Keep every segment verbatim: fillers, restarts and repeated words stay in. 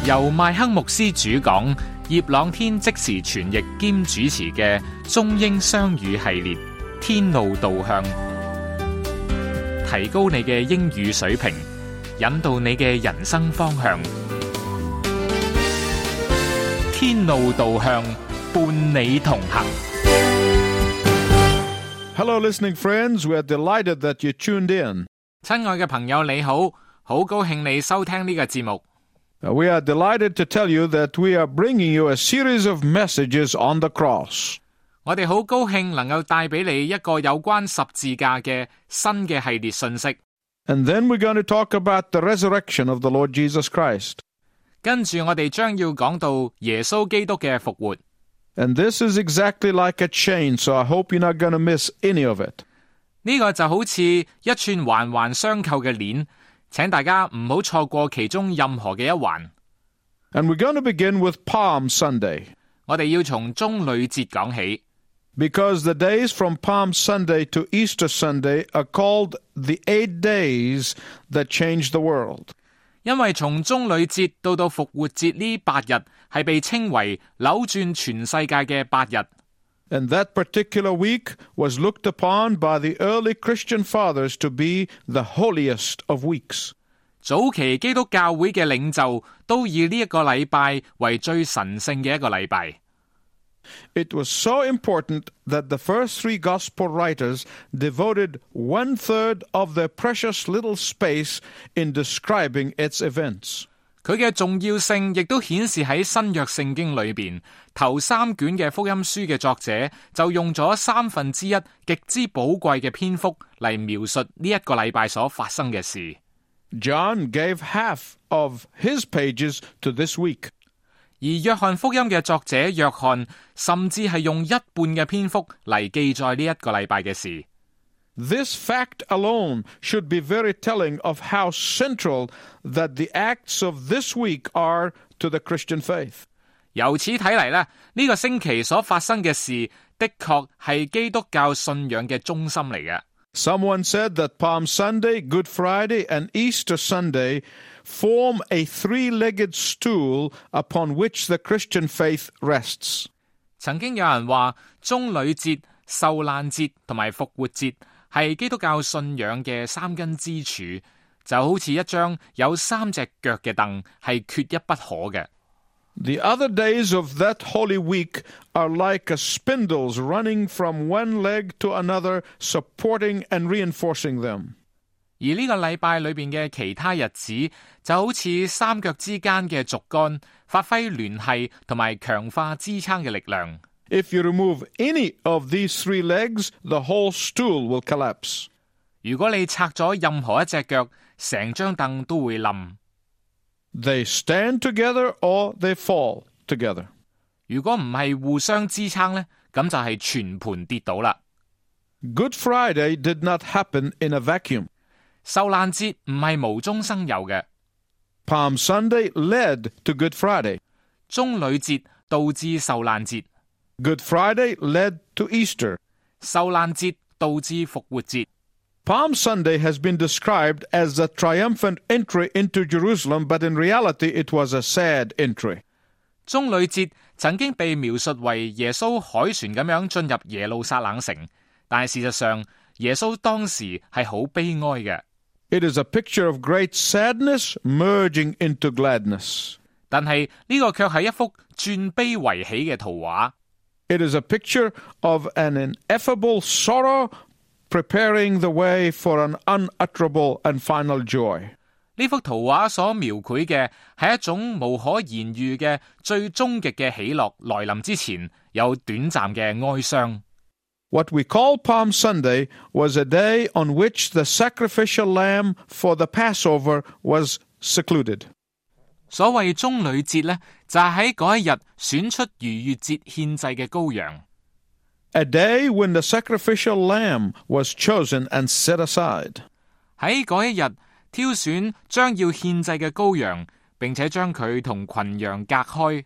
由麥克牧師主講，葉朗天即時傳譯兼主持嘅中英雙語系列《天路導向》，提高你嘅英語水平，引導你嘅人生方向。天路導向，伴你同行。 Hello, listening friends. We are delighted that you tuned in. 親愛嘅朋友，你好，好高興你收聽呢個節目。 We are delighted to tell you that we are bringing you a series of messages on the cross. 我哋好高興能夠帶俾你一個有關十字架嘅新嘅系列信息。 And then we're going to talk about the resurrection of the Lord Jesus Christ. 跟住我哋將要講到耶穌基督嘅復活。 And this is exactly like a chain, so I hope you're not going to miss any of it. 呢個就好似一串環環相扣嘅鏈，請大家唔好錯過其中任何嘅一環。 And we're going to begin with Palm Sunday. 我哋要從棕櫚節講起。 Because the days from Palm Sunday to Easter Sunday are called the eight days that changed the world. 因為從棕櫚節到到復活節呢八日係被稱為扭轉全世界嘅八日。 And that particular week was looked upon by the early Christian fathers to be the holiest of weeks. 早期基督教會嘅領袖都以呢一個禮拜為最神聖嘅一個禮拜。 It was so important that the first three gospel writers devoted one-third of their precious little space in describing its events. 佢嘅重要性亦都顯示喺新約聖經裏邊，頭三卷嘅福音書嘅作者就用咗三分之一極之寶貴嘅篇幅嚟描述呢一個禮拜所發生嘅事。 John gave half of his pages to this week. 而約翰福音嘅作者約翰甚至係用一半嘅篇幅嚟記載呢一個禮拜嘅事。 This fact alone should be very telling of how central that the acts of this week are to the Christian faith. 由此睇嚟咧，呢個星期所發生嘅事，的確係基督教信仰嘅中心嚟嘅。 Someone said that Palm Sunday, Good Friday, and Easter Sunday form a three-legged stool upon which the Christian faith rests. 曾經有人話，棕櫚節、受難節同埋復活節係基督教信仰嘅三根支柱，就好似一張有三隻腳嘅凳，係缺一不可嘅。 The other days of that Holy Week are like a spindles running from one leg to another, supporting and reinforcing them. 而呢個禮拜裏邊嘅其他日子，就好似三腳之間嘅竹竿，發揮聯繫同埋強化支撐嘅力量。 If you remove any of these three legs, the whole stool will collapse. 如果你拆咗任何一隻腳，成張凳都會冧。 They stand together or they fall together. 如果唔係互相支撐呢，咁就係全盤跌倒啦。 Good Friday did not happen in a vacuum. 受難節唔係無中生有嘅。 Palm Sunday led to Good Friday. 棕櫚節導致受難節。 Good Friday led to Easter. 受難節導致復活節。 Palm Sunday has been described as a triumphant entry into Jerusalem, but in reality it was a sad entry. 棕櫚節曾經被描述為耶穌凱旋咁樣進入耶路撒冷城，但係事實上耶穌當時係好悲哀嘅。 It is a picture of great sadness merging into gladness. 但係呢個卻係一幅轉悲為喜嘅圖畫。 It is a picture of an ineffable sorrow preparing the way for an unutterable and final joy. 呢幅圖畫所描繪嘅係一種無可言喻嘅最終極嘅喜樂來臨之前，有短暫嘅哀傷。 What we call Palm Sunday was a day on which the sacrificial lamb for the Passover was secluded. 所謂棕櫚節呢，就係喺嗰一日選出逾越節獻祭嘅羔羊。 A day when the sacrificial lamb was chosen and set aside. 喺嗰一日挑選將要獻祭嘅羔羊，並且將佢同群羊隔開。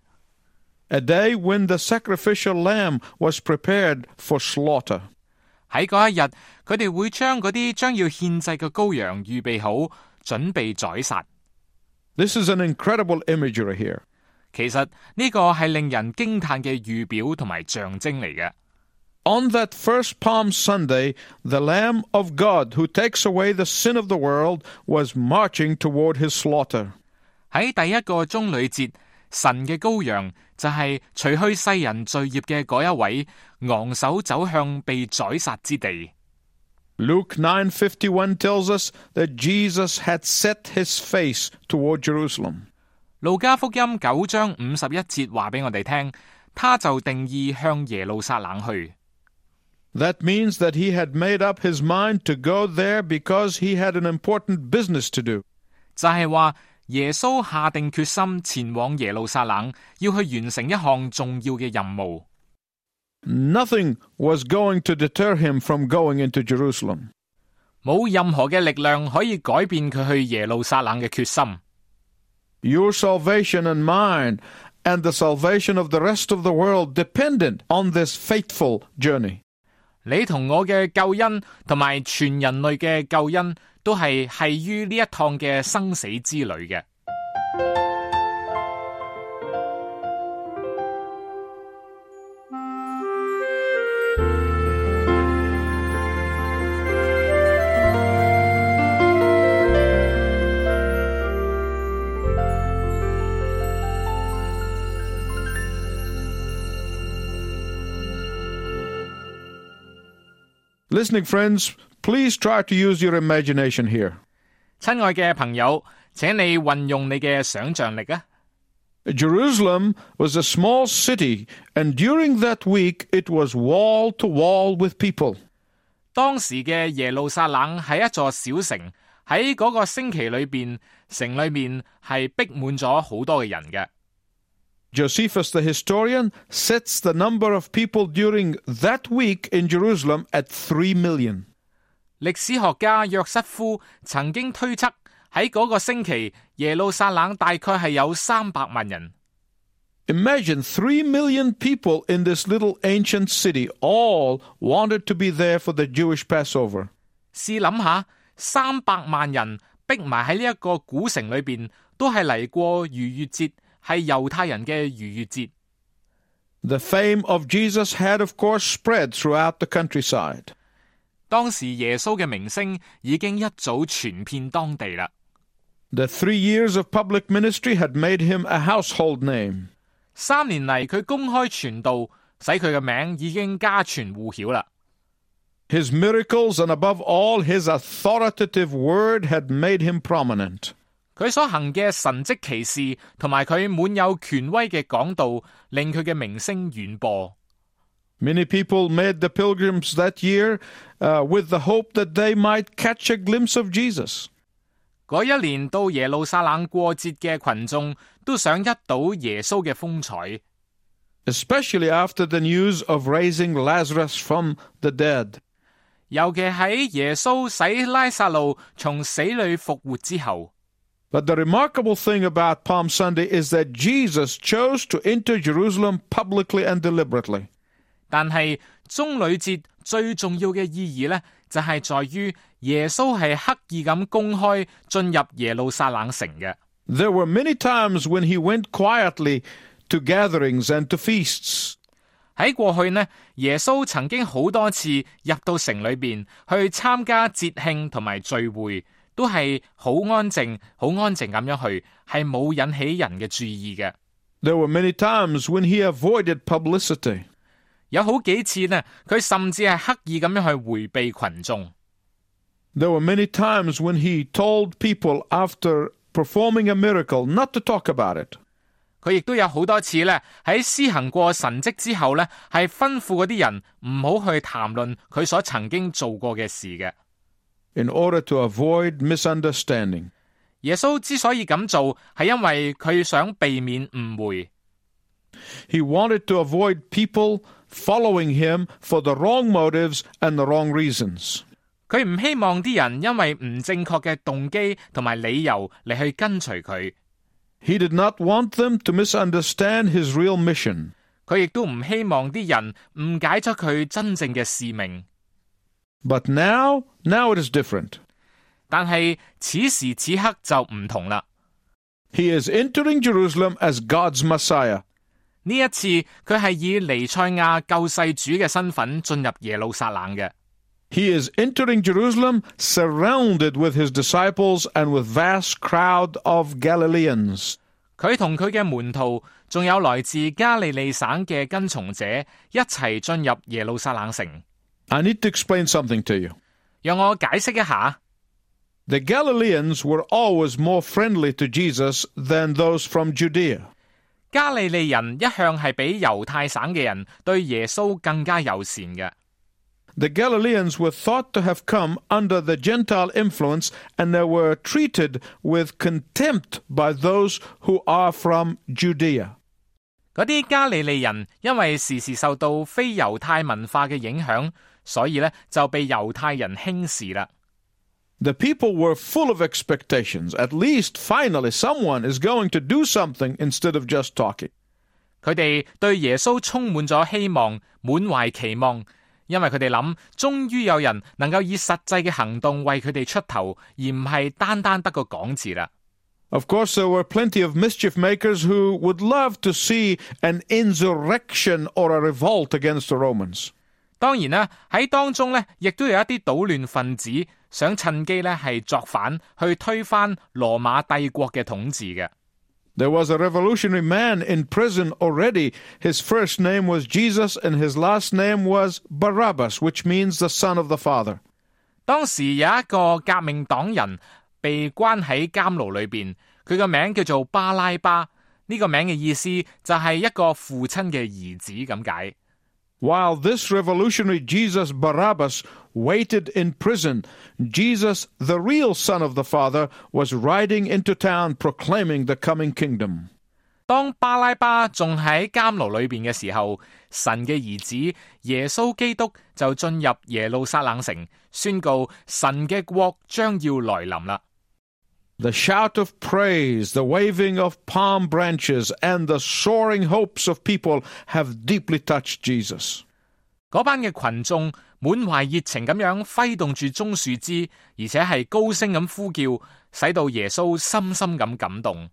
A day when the sacrificial lamb was prepared for slaughter. 喺嗰一日，佢哋會將嗰啲將要獻祭嘅羔羊預備好，準備宰殺。 This is an incredible imagery here. 其實呢個係令人驚嘆嘅預表同埋象徵嚟嘅。 On that first Palm Sunday, the Lamb of God who takes away the sin of the world was marching toward his slaughter. 喺第一個棕櫚節，神嘅羔羊就係除去世人罪孽嘅嗰一位，昂首走向被宰殺之地。 Luke nine fifty-one tells us that Jesus had set his face toward Jerusalem. 路加福音九章五十一節話俾我哋聽，他就定意向耶路撒冷去。 That means that he had made up his mind to go there because he had an important business to do. 就係話耶穌下定決心前往耶路撒冷，要去完成一項重要嘅任務。 Nothing was going to deter him from going into Jerusalem. 冇任何嘅力量可以改變佢去耶路撒冷嘅決心。 Your salvation and mine and the salvation of the rest of the world dependent on this fateful journey. 你同我嘅救恩同埋全人類嘅救恩都係繫於呢一趟嘅生死之旅嘅。 Listening friends, please try to use your imagination here. 親愛嘅朋友，請你運用你嘅想像力啊！ Jerusalem was a small city, and during that week it was wall to wall with people. 當時嘅耶路撒冷係一座小城，喺嗰個星期裏邊，城裏面係逼滿咗好多嘅人嘅。 Josephus the historian sets the number of people during that week in Jerusalem at three million. 歷史學家約瑟夫曾經推測喺嗰個星期耶路撒冷大概係有三百萬人。 Imagine three million people in this little ancient city all wanted to be there for the Jewish Passover. 試諗下，三百萬人逼埋喺呢一個古城裏邊，都係嚟過逾越節，係猶太人嘅逾越節。 The fame of Jesus had of course spread throughout the countryside. 當時耶穌嘅名聲已經一早傳遍當地啦。 The three years of public ministry had made him a household name. 三年嚟佢公開傳道，使佢嘅名已經家傳戶曉啦。 His miracles and above all his authoritative word had made him prominent. 佢所行嘅神蹟奇事同埋佢滿有權威嘅講道，令佢嘅名聲遠播。 Many people made the pilgrims that year uh, with the hope that they might catch a glimpse of Jesus. 嗰一年到耶路撒冷過節嘅群眾都想一睹耶穌嘅風采。 Especially after the news of raising Lazarus from the dead. 尤其喺耶穌使拉撒路從死裏復活之後。 But the remarkable thing about Palm Sunday is that Jesus chose to enter Jerusalem publicly and deliberately. 但係棕櫚節最重要嘅意義呢，就係在於耶穌係刻意咁公開進入耶路撒冷城嘅。 There were many times when he went quietly to gatherings and to feasts. 喺過去呢，耶穌曾經好多次入到城裏邊去參加節慶同埋聚會，都係好安靜、好安靜咁樣去，係冇引起人嘅注意嘅。 There were many times when he avoided publicity. 有好幾次呢，佢甚至係刻意咁樣去迴避群眾。 There were many times when he told people after performing a miracle not to talk about it. 佢亦都有好多次呢，喺施行過神蹟之後呢，係吩咐嗰啲人唔好去談論佢所曾經做過嘅事嘅。 In order to avoid misunderstanding. 耶穌之所以咁做，係因為佢想避免誤會。 He wanted to avoid people following him for the wrong motives and the wrong reasons. 佢唔希望啲人因為唔正確嘅動機同埋理由嚟去跟隨佢。 He did not want them to misunderstand his real mission. 佢亦都唔希望啲人誤解咗佢真正嘅使命。 But now, now it is different. 但係此時此刻就唔同啦。 He is entering Jerusalem as God's Messiah. 呢一次佢係以彌賽亞救世主嘅身份進入耶路撒冷嘅。 He is entering Jerusalem surrounded with his disciples and with vast crowd of Galileans. 佢同佢嘅門徒仲有來自加利利省嘅跟從者一齊進入耶路撒冷城。 I need to explain something to you. 讓我解釋一下。 The Galileans were always more friendly to Jesus than those from Judea. 加利利人一向係比猶太省嘅人對耶穌更加友善嘅。 The Galileans were thought to have come under the Gentile influence, and they were treated with contempt by those who are from Judea. 嗰啲加利利人因為時時受到非猶太文化嘅影響，所以呢就被猶太人輕視啦。 The people were full of expectations. At least, finally, someone is going to do something instead of just talking. 佢哋對耶穌充滿咗希望，滿懷期望，因為佢哋諗，終於有人能夠以實際嘅行動為佢哋出頭，而唔係單單得個講字啦。 Of course, there were plenty of mischief makers who would love to see an insurrection or a revolt against the Romans. 當然啦，喺當中呢，亦都有一啲搗亂分子想趁機呢係作反，去推翻羅馬帝國嘅統治嘅。 There was a revolutionary man in prison already. His first name was Jesus, and his last name was Barabbas, which means the son of the Father. 當時有一個革命黨人被關喺監牢裏邊，佢個名叫做巴拉巴，呢個名嘅意思就係一個父親嘅兒子咁解。 While this revolutionary Jesus Barabbas waited in prison, Jesus, the real son of the Father, was riding into town proclaiming the coming kingdom. 當巴拉巴仲喺監牢裏邊嘅時候，神嘅兒子耶穌基督就進入耶路撒冷城，宣告神嘅國將要來臨啦。 The shout of praise, the waving of palm branches, and the soaring hopes of people have deeply touched Jesus. 嗰班嘅群眾滿懷熱情咁樣揮動住棕樹枝，而且係高聲咁呼叫，使到耶穌深深咁感動。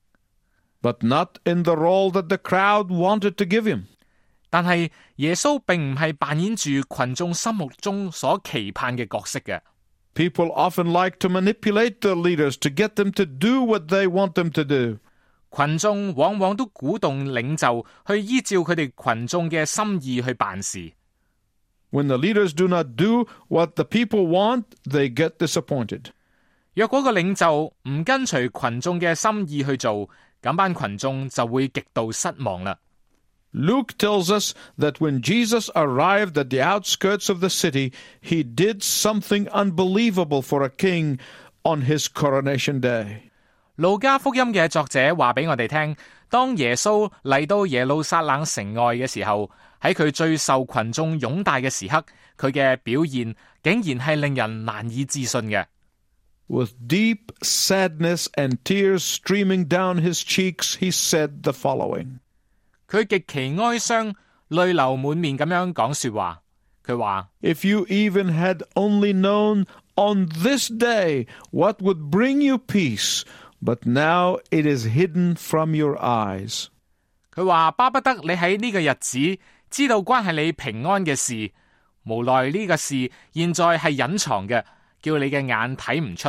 But not in the role that the crowd wanted to give him. 但係耶穌並唔係扮演住群眾心目中所期盼嘅角色嘅。 People often like to manipulate their leaders to get them to do what they want them to do. 群眾往往都鼓動領袖去依照佢哋群眾嘅心意去辦事。 When the leaders do not do what the people want, they get disappointed. 若果個領袖唔跟隨群眾嘅心意去做，咁班群眾就會極度失望啦。 Luke tells us that when Jesus arrived at the outskirts of the city, he did something unbelievable for a king on his coronation day. 路加福音嘅作者話俾我哋聽，當耶穌嚟到耶路撒冷城外嘅時候，喺佢最受群眾擁戴嘅時刻，佢嘅表現竟然係令人難以置信嘅。 With deep sadness and tears streaming down his cheeks, he said the following. 佢極其哀傷，淚流滿面咁樣講說話。佢話 If you even had only known on this day what would bring you peace, but now it is hidden from your eyes. 佢話巴不得你喺呢個日子知道關係你平安嘅事，無奈呢個事現在係隱藏嘅，叫你嘅眼睇唔出。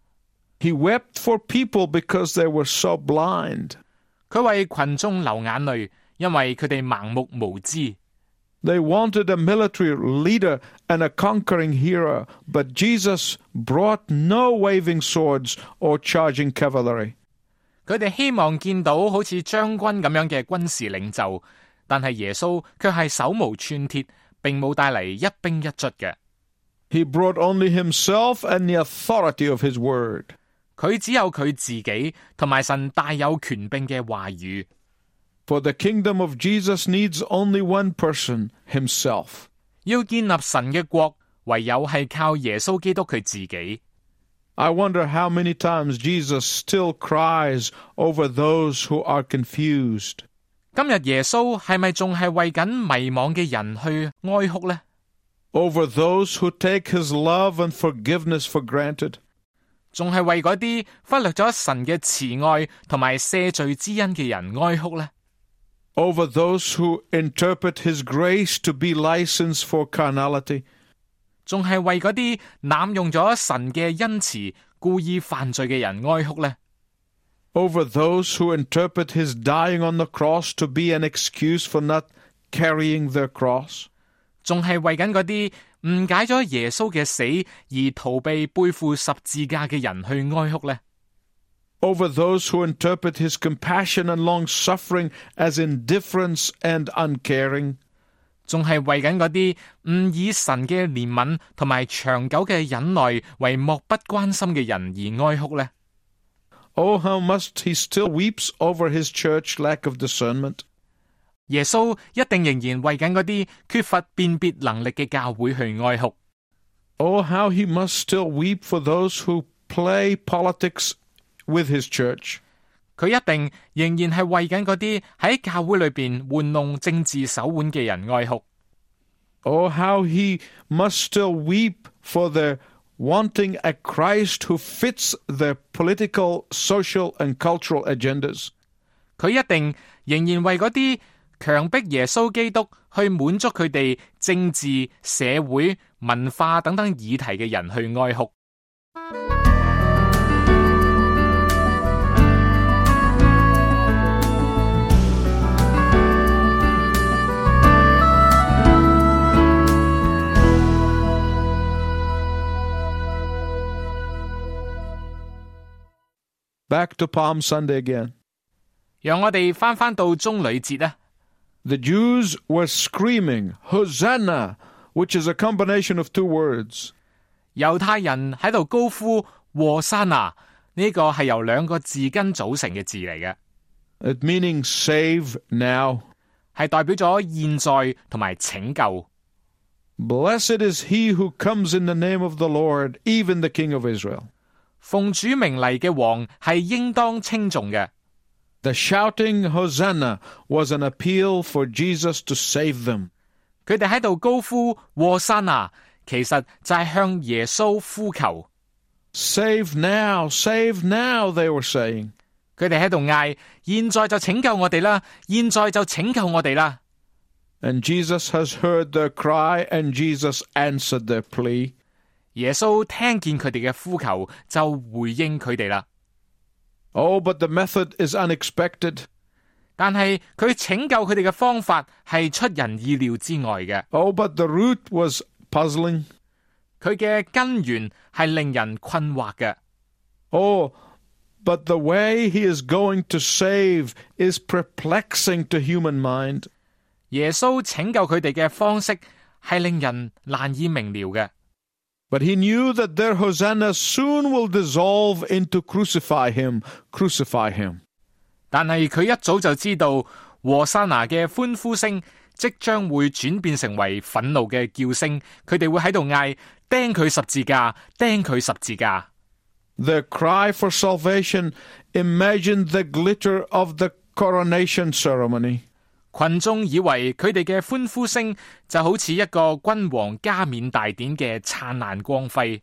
He wept for people because they were so blind. 佢為群眾流眼淚，因為佢哋盲目無知。 They wanted a military leader and a conquering hero, but Jesus brought no waving swords or charging cavalry. 佢哋希望見到好似將軍咁樣嘅軍事領袖，但係耶穌卻係手無寸鐵，並冇帶嚟一兵一卒嘅。 He brought only himself and the authority of his word. 佢只有佢自己同埋神大有權柄嘅話語。 For the kingdom of Jesus needs only one person, himself. 要建立神嘅國，唯有係靠耶穌基督佢自己。 I wonder how many times Jesus still cries over those who are confused. 今日耶穌係咪仲係為緊迷惘嘅人去哀哭呢？ Over those who take his love and forgiveness for granted. 仲係為嗰啲忽略咗神嘅慈愛同埋赦罪之恩嘅人哀哭呢？ Over those who interpret his grace to be license for carnality. 仲係為嗰啲濫用咗神嘅恩慈故意犯罪嘅人哀哭呢？ Over those who interpret his dying on the cross to be an excuse for not carrying their cross. 仲係為緊嗰啲誤解咗耶穌嘅死而逃避背負十字架嘅人去哀哭呢？ Over those who interpret his compassion and long-suffering as indifference and uncaring. 仲係為緊嗰啲誤以神嘅憐憫同埋長久嘅忍耐為漠不關心嘅人而哀哭呢？ Oh, how much he still weeps over his church lack of discernment. 耶穌一定仍然為緊嗰啲缺乏辨別能力嘅教會去哀哭。 Oh, how he must still weep for those who play politics with his church. 佢一定仍然係為緊嗰啲喺教會裏邊玩弄政治手腕嘅人哀哭。 Oh, how he must still weep for their wanting a Christ who fits their political, social, and cultural agendas. 佢一定仍然為嗰啲強迫耶穌基督去滿足佢哋政治、社會、文化等等議題嘅人去哀哭。 Back to Palm Sunday again. 讓我哋翻翻到棕櫚節啊！ The Jews were screaming, Hosanna, which is a combination of two words. 猶太人喺度高呼和散那，呢個係由兩個字根組成嘅字嚟嘅。 It meaning save now. 係代表咗現在同埋拯救。 Blessed is he who comes in the name of the Lord, even the King of Israel. 奉主名嚟嘅王係應當稱頌嘅。 The shouting Hosanna was an appeal for Jesus to save them. 佢哋喺度高呼和散那，其實就係向耶穌呼求。 Save now, save now, they were saying. 佢哋喺度嗌，現在就拯救我哋啦！現在就拯救我哋啦！ And Jesus has heard their cry, and Jesus answered their plea. 耶穌聽見佢哋嘅呼求，就回應佢哋啦。 Oh, but the method is unexpected. 但係佢拯救佢哋嘅方法係出人意料之外嘅。 Oh, but the root was puzzling. 佢嘅根源係令人困惑嘅。 Oh, but the way he is going to save is perplexing to human mind. 耶穌拯救佢哋嘅方式係令人難以明了嘅。 But he knew that their hosanna soon will dissolve into crucify him, crucify him. 但係佢一早就知道和散那嘅歡呼聲即將會轉變成為憤怒嘅叫聲，佢哋會喺度嗌釘佢十字架，釘佢十字架。 Their cry for salvation imagined the glitter of the coronation ceremony. 群眾以為佢哋嘅歡呼聲就好似一個君王加冕大典嘅燦爛光輝。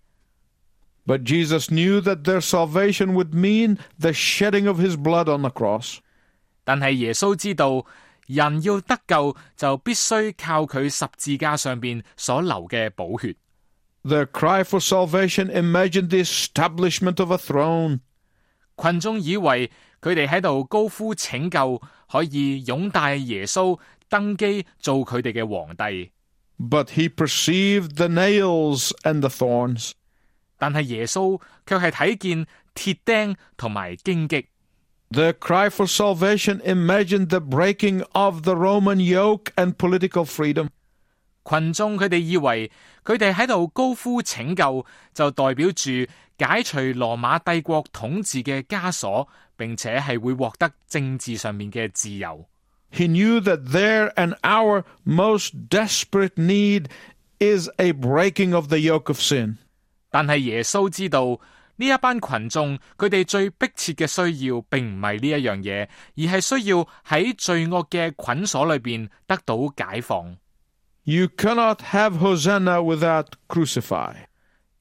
But Jesus knew that their salvation would mean the shedding of his blood on the cross. 但係耶穌知道，人要得救就必須靠佢十字架上邊所流嘅寶血。 Their cry for salvation imagined the establishment of a throne. 群眾以為佢哋喺度高呼拯救，可以擁戴耶穌登基做佢哋嘅皇帝。 But he perceived the nails and the thorns. 但係耶穌卻係睇見鐵釘同埋荊棘。 Their cry for salvation imagined the breaking of the Roman yoke and political freedom. 群眾佢哋以為佢哋喺度高呼拯救，就代表住解除羅馬帝國統治嘅枷鎖，並且係會獲得政治上面嘅自由。 He knew that their and our most desperate need is a breaking of the yoke of sin. 但係耶穌知道呢一班群眾佢哋最迫切嘅需要，並唔係呢一樣嘢，而係需要喺罪惡嘅捆鎖裏邊得到解放。 You cannot have Hosanna without crucify.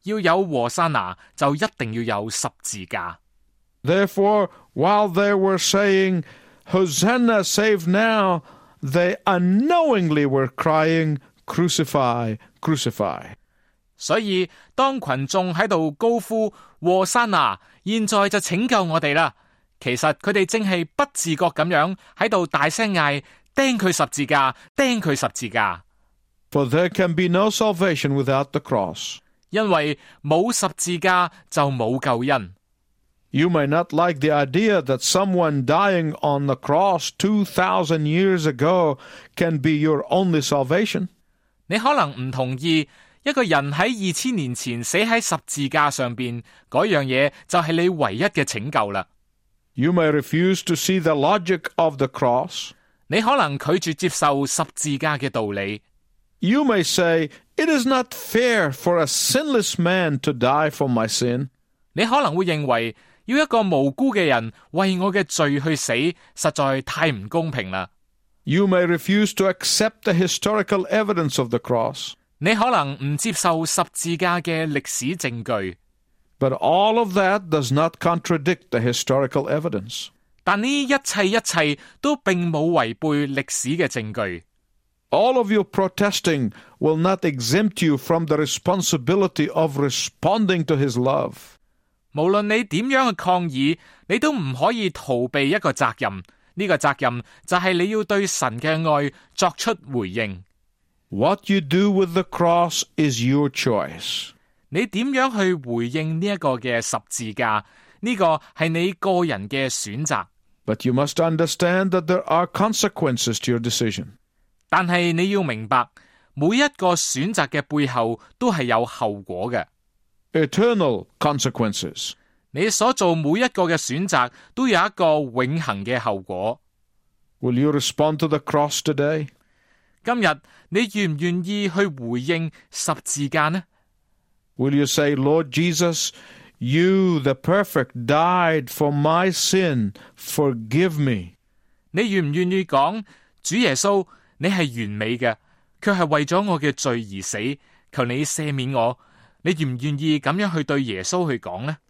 要有和散那，就一定要有十字架。 Therefore, while they were saying, Hosanna, save now, they unknowingly were crying, Crucify, crucify. 所以當群眾喺度高呼和散那，現在就拯救我哋啦，其實佢哋正係不自覺咁樣喺度大聲嗌，釘佢十字架，釘佢十字架。 For there can be no salvation without the cross. 因為冇十字架就冇救恩。 You may not like the idea that someone dying on the cross two thousand years ago can be your only salvation. 你可能唔同意一個人喺二千年前死喺十字架上邊，嗰樣嘢就係你唯一嘅拯救啦。 You may refuse to see the logic of the cross. 你可能拒絕接受十字架嘅道理。 You may say, it is not fair for a sinless man to die for my sin. 你可能會認為要一個無辜嘅人為我嘅罪去死，實在太唔公平啦。 You may refuse to accept the historical evidence of the cross. 你可能唔接受十字架嘅歷史證據。 But all of that does not contradict the historical evidence. 但呢一切一切都並冇違背歷史嘅證據。 All of your protesting will not exempt you from the responsibility of responding to his love. 無論你點樣去抗議，你都唔可以逃避一個責任。呢個責任就係你要對神嘅愛作出回應。 What you do with the cross is your choice. 你點樣去回應呢一個嘅十字架？呢個係你個人嘅選擇。 But you must understand that there are consequences to your decision. 但係你要明白，每一個選擇嘅背後都係有後果嘅。 Eternal consequences. 你所做每一個嘅選擇都有一個永恆嘅後果。 Will you respond to the cross today? 今日你願唔願意去回應十字架呢？ Will you say, Lord Jesus, you, the perfect, died for my sin. Forgive me. 你願唔願意講，主耶穌，你係完美嘅，卻係為咗我嘅罪而死，求你赦免我。你願唔願意咁樣去對耶穌去講呢？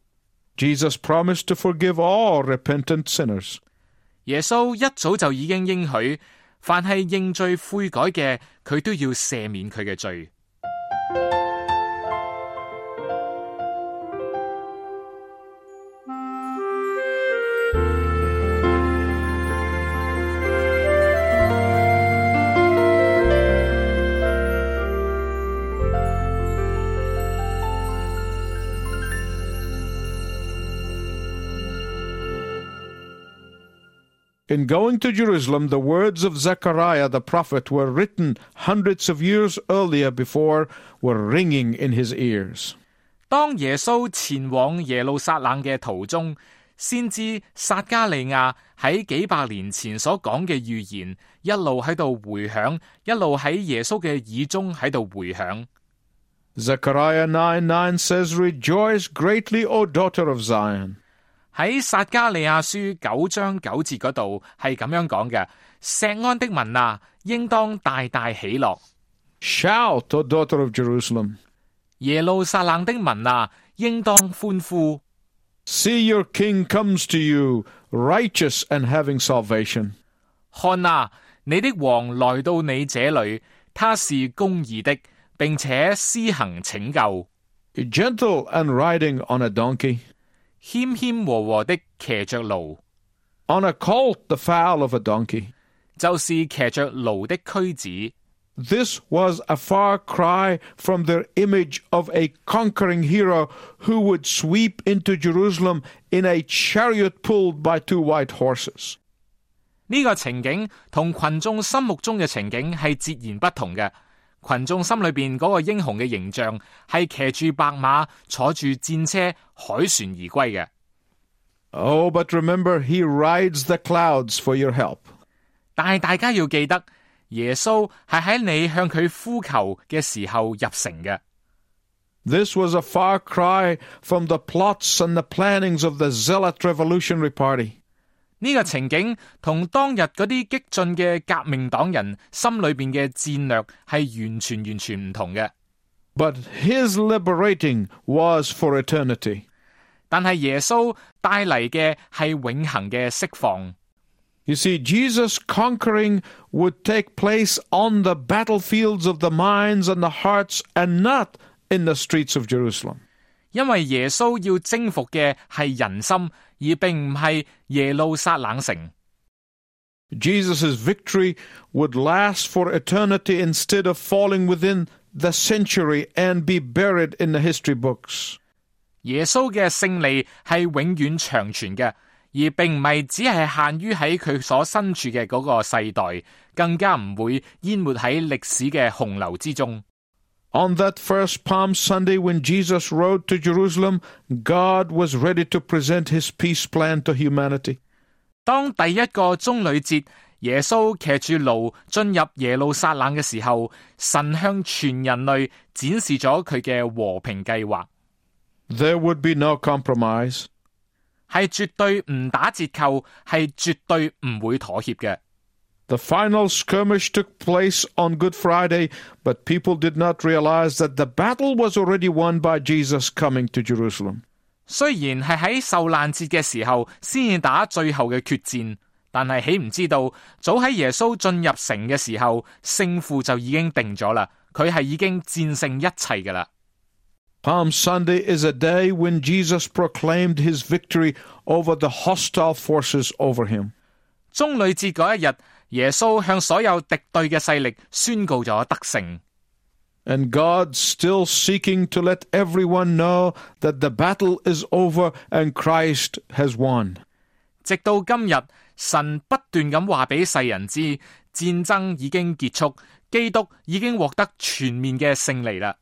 Jesus promised to forgive all repentant sinners. 耶穌一早就已經應許，凡係認罪悔改嘅，佢都要赦免佢嘅罪。 In going to Jerusalem, the words of Zechariah the prophet were written hundreds of years earlier before were ringing in his ears. 當耶穌前往耶路撒冷嘅途中，先知撒迦利亞喺幾百年前所講嘅預言，一路喺度回響，一路喺耶穌嘅耳中喺度回響。 Zechariah nine nine says, Rejoice greatly, O daughter of Zion. 喺撒迦利亞書九章九節嗰度係咁樣講嘅，錫安的民啊，應當大大喜樂。 Shout, O daughter of Jerusalem. 耶路撒冷的民啊，應當歡呼。 See your king comes to you, righteous and having salvation. 看啊，你的王來到你這裏，他是公義的，並且施行拯救。 Gentle and riding on a donkey. 謙謙和和的騎着驢 On a colt, the foal of a donkey. 就是騎着驢的駒子。 This was a far cry from their image of a conquering hero who would sweep into Jerusalem in a chariot pulled by two white horses. 呢個情景同群眾心目中嘅情景係截然不同嘅。群眾心裏邊嗰個英雄嘅形象係騎住白馬，坐住戰車，凱旋而歸嘅。 Oh, but remember, he rides the clouds for your help. 但係大家要記得，耶穌係喺你向佢呼求嘅時候入城嘅。 This was a far cry from the plots and the plannings of the Zealot Revolutionary Party. 呢個情景同當日嗰啲激進嘅革命黨人心裏邊嘅戰略係完全完全唔同嘅。 But his liberating was for eternity. 但係耶穌帶嚟嘅係永恆嘅釋放。 You see, Jesus' conquering would take place on the battlefields of the minds and the hearts and not in the streets of Jerusalem. 因為耶穌要征服嘅係人心，而並唔係耶路撒冷城。 Jesus' victory would last for eternity instead of falling within the century and be buried in the history books. 耶穌嘅勝利係永遠長存嘅，而並唔係只係限於喺佢所身處嘅嗰個世代，更加唔會淹沒喺歷史嘅洪流之中。 On that first Palm Sunday when Jesus rode to Jerusalem, God was ready to present his peace plan to humanity. 當第一個棕櫚節，耶穌騎住驢進入耶路撒冷嘅時候，神向全人類展示咗佢嘅和平計劃。 There would be no compromise. 係絕對唔打折扣，係絕對唔會妥協嘅。 The final skirmish took place on Good Friday, but people did not realize that the battle was already won by Jesus coming to Jerusalem. 雖然係喺受難節嘅時候先至打最後嘅決戰，但係豈唔知道早喺耶穌進入城嘅時候，勝負就已經定咗啦。佢係已經戰勝一切噶啦。 Palm Sunday is a day when Jesus proclaimed his victory over the hostile forces over him. 棕櫚節嗰一日，耶穌向所有敵對嘅勢力宣告咗得勝。 And God's still seeking to let everyone know that the battle is over and Christ has won. 直到今日，神不斷咁話俾世人知，戰爭已經結束，基督已經獲得全面嘅勝利啦。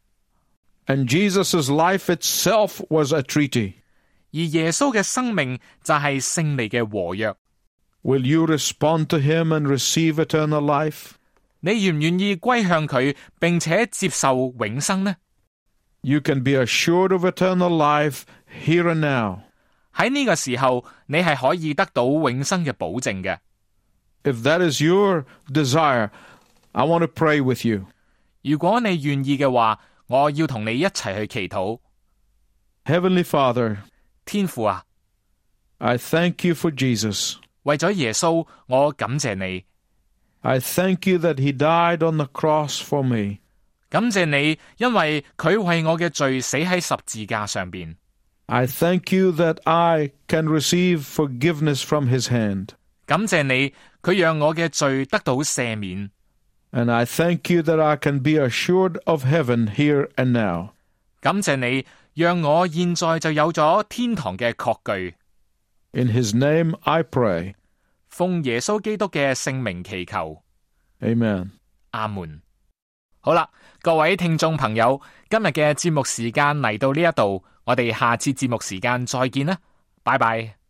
And Jesus' life itself was a treaty. 而耶穌嘅生命就係勝利嘅和約。 Will you respond to him and receive eternal life? 你願唔願意歸向佢，並且接受永生呢？ You can be assured of eternal life here and now. 喺呢個時候，你係可以得到永生嘅保證嘅。 If that is your desire, I want to pray with you. 如果你願意嘅話，我要同你一齊去祈禱。 Heavenly Father, 天父啊， I thank you for Jesus. 為咗耶穌，我感謝你。 I thank you that he died on the cross for me. 感謝你，因為佢為我嘅罪死喺十字架上邊。 I thank you that I can receive forgiveness from his hand. 感謝你，佢讓我嘅罪得到赦免。 And I thank you that I can be assured of heaven here and now. 感謝你，讓我現在就有咗天堂嘅確據。 In his name I pray. 奉耶穌基督嘅聖名祈求。 Amen. 阿門。好啦，各位聽眾朋友，今日嘅節目時間嚟到呢一度，我哋下次節目時間再見啦，拜拜。